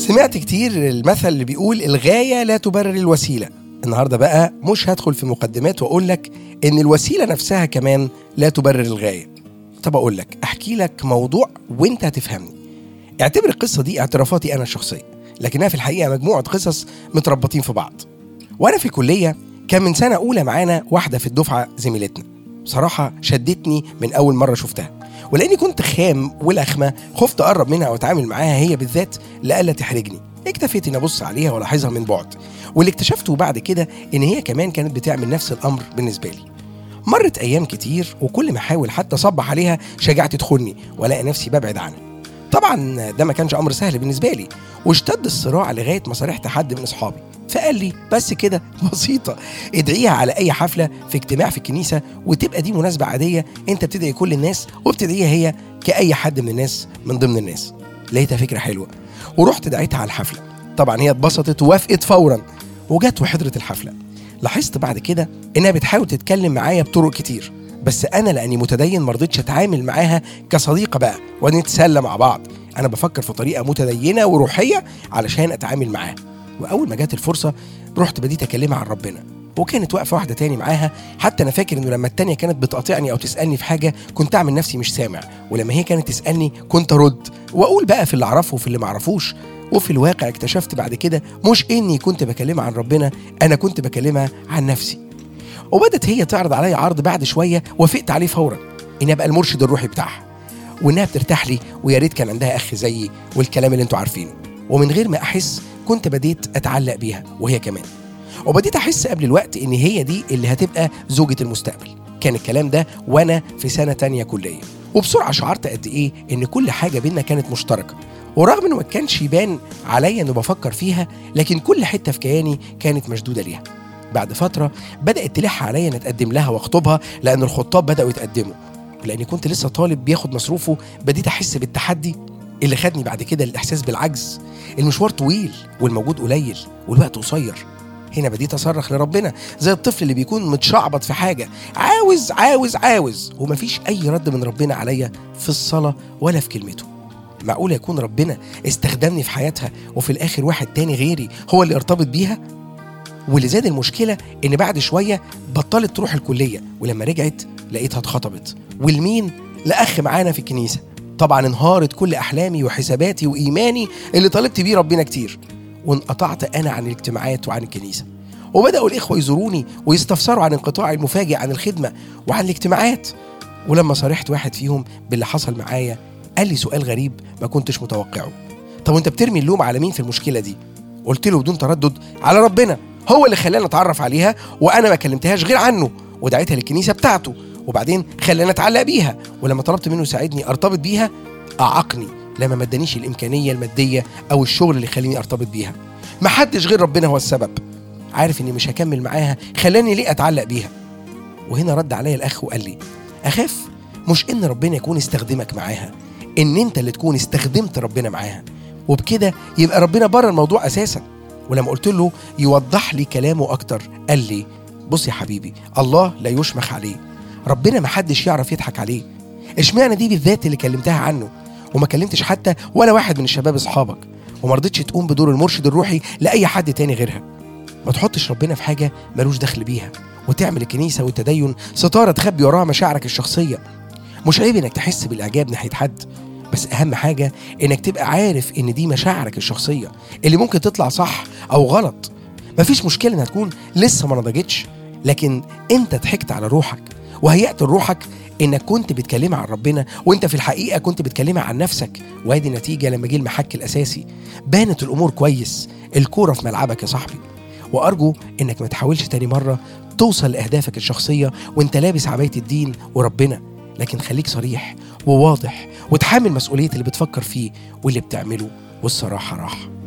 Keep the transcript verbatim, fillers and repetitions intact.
سمعت كتير المثل اللي بيقول الغاية لا تبرر الوسيلة. النهاردة بقى مش هدخل في مقدمات وأقول لك إن الوسيلة نفسها كمان لا تبرر الغاية. طب أقول لك أحكي لك موضوع وإنت هتفهمني. اعتبر القصة دي اعترافاتي أنا الشخصية، لكنها في الحقيقة مجموعة قصص متربطين في بعض. وأنا في الكلية كان من سنة أولى معانا واحدة في الدفعة زميلتنا، بصراحة شدتني من أول مرة شفتها، ولأني كنت خام والأخمة خفت أقرب منها وأتعامل معاها هي بالذات لألا تحرجني. اكتفيت إن أبص عليها ولاحظها من بعد، واللي اكتشفته بعد كده إن هي كمان كانت بتعمل نفس الأمر بالنسبة لي. مرت أيام كتير وكل ما أحاول حتى أصبح عليها شجعت تدخلني ولاقي نفسي ببعد عنها. طبعا ده ما كانش أمر سهل بالنسبة لي، واشتد الصراع لغاية ما صارحت حد من أصحابي فقال لي بس كده بسيطة، ادعيها على أي حفلة في اجتماع في الكنيسة وتبقى دي مناسبة عادية، انت بتدعي كل الناس وبتدعيها هي كأي حد من الناس من ضمن الناس. لقيتها فكرة حلوة ورحت دعيتها على الحفلة. طبعا هي اتبسطت ووافقت فورا وجت وحضرت الحفلة. لاحظت بعد كده انها بتحاول تتكلم معايا بطرق كتير، بس انا لاني متدين مرضتش اتعامل معاها كصديقة بقى ونتسلى مع بعض. انا بفكر في طريقة متدينة وروحية علشان اتعامل معاها. واول ما جات الفرصة رحت بديت اكلمها عن ربنا، وكانت واقفة واحدة تاني معاها. حتى انا فاكر انه لما التانية كانت بتقاطعني او تسألني في حاجة كنت اعمل نفسي مش سامع، ولما هي كانت تسألني كنت ارد واقول بقى في اللي اعرفه وفي اللي معرفوش. وفي الواقع اكتشفت بعد كده مش اني كنت بكلمها عن ربنا، انا كنت بكلمها عن نفسي. وبدت هي تعرض علي عرض بعد شوية وافقت عليه فورا، اني ابقى المرشد الروحي بتاعها، وانها بترتاح لي ويا ريت كان عندها اخ زيي والكلام اللي انتوا عارفينه. ومن غير ما احس كنت بديت اتعلق بيها وهي كمان، وبديت احس قبل الوقت ان هي دي اللي هتبقى زوجة المستقبل. كان الكلام ده وانا في سنة تانية كلية، وبسرعة شعرت قد ايه ان كل حاجة بينا كانت مشتركة. ورغم انه ما كانش يبان عليا انه بفكر فيها، لكن كل حتة في كياني كانت مشدودة ليها. بعد فترة بدأت تلح عليا ان اتقدم لها واخطبها، لان الخطاب بدأوا يتقدموا. لاني كنت لسه طالب بياخد مصروفه بديت احس بالتحدي اللي خدني بعد كده للاحساس بالعجز. المشوار طويل والموجود قليل والوقت قصير. هنا بديت اصرخ لربنا زي الطفل اللي بيكون متشعبط في حاجة، عاوز عاوز عاوز، ومفيش اي رد من ربنا عليا في الصلاة ولا في كلمته. معقول يكون ربنا استخدمني في حياتها وفي الاخر واحد تاني غيري هو اللي ارتبط بيها؟ واللي زاد المشكلة ان بعد شوية بطلت تروح الكلية، ولما رجعت لقيتها اتخطبت. والمين؟ لأخ معانا في الكنيسة. طبعا انهارت كل احلامي وحساباتي وايماني اللي طلبت بيه ربنا كتير، وانقطعت انا عن الاجتماعات وعن الكنيسة. وبدأوا الاخوة يزوروني ويستفسروا عن انقطاعي المفاجئ عن الخدمة وعن الاجتماعات. ولما صارحت واحد فيهم باللي حصل معايا قال لي سؤال غريب ما كنتش متوقعه: طب وانت بترمي اللوم على مين في المشكلة دي؟ قلت له بدون تردد: على ربنا، هو اللي خلاني اتعرف عليها وانا ما كلمتهاش غير عنه، ودعيتها للكنيسة بتاعته، وبعدين خلاني اتعلق بيها. ولما طلبت منه يساعدني ارتبط بيها اعاقني لما ما ادانيش الامكانية المادية او الشغل اللي يخليني ارتبط بيها. ما حدش غير ربنا هو السبب. عارف اني مش هكمل معاها، خلاني ليه اتعلق بيها؟ وهنا رد عليا الاخ وقال لي: اخاف مش ان ربنا يكون استخدمك معاها، ان انت اللي تكون استخدمت ربنا معاها، وبكده يبقى ربنا بره الموضوع اساسا. ولما قلت له يوضح لي كلامه اكتر قال لي: بص يا حبيبي، الله لا يشمخ عليه، ربنا ما حدش يعرف يضحك عليه. اشمعنى دي بالذات اللي كلمتها عنه وما كلمتش حتى ولا واحد من الشباب اصحابك، وما رضيتش تقوم بدور المرشد الروحي لاي حد تاني غيرها؟ ما تحطش ربنا في حاجه ملوش دخل بيها، وتعمل الكنيسه والتدين ستاره تخبي وراها مشاعرك الشخصيه. مش عيب انك تحس بالاعجاب ناحيه حد، بس اهم حاجه انك تبقى عارف ان دي مشاعرك الشخصيه اللي ممكن تطلع صح او غلط. مفيش مشكله انها تكون لسه ما نضجتش، لكن انت ضحكت على روحك وهيأت لروحك انك كنت بتكلمها عن ربنا وانت في الحقيقه كنت بتكلمها عن نفسك. وادي النتيجه لما جه المحك الاساسي بانت الامور كويس. الكوره في ملعبك يا صاحبي. وارجو انك ما تحاولش تاني مره توصل لاهدافك الشخصيه وانت لابس عبايه الدين وربنا، لكن خليك صريح وواضح وتحمل مسؤوليه اللي بتفكر فيه واللي بتعمله، والصراحه راحه.